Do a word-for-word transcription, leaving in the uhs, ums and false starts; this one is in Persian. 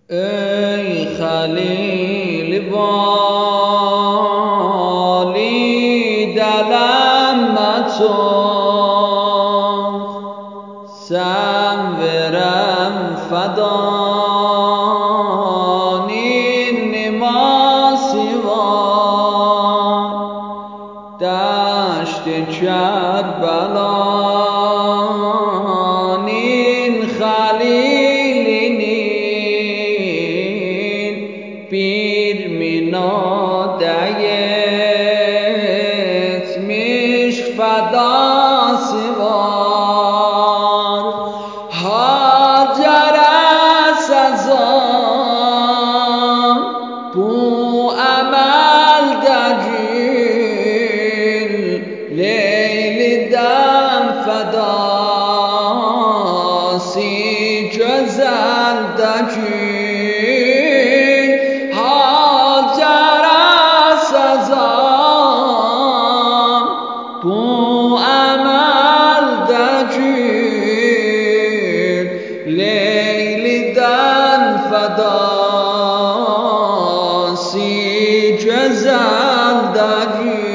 ای خلیل والی دلم متوق سنورم فدانین نماسیوان دشت کربلانین خلیلینین bir minadayet miş fedası var Hacer sazan bu ameldecil Leyliden fedası güzeldecil bu ameldecil Leyliden fedası güzeldecil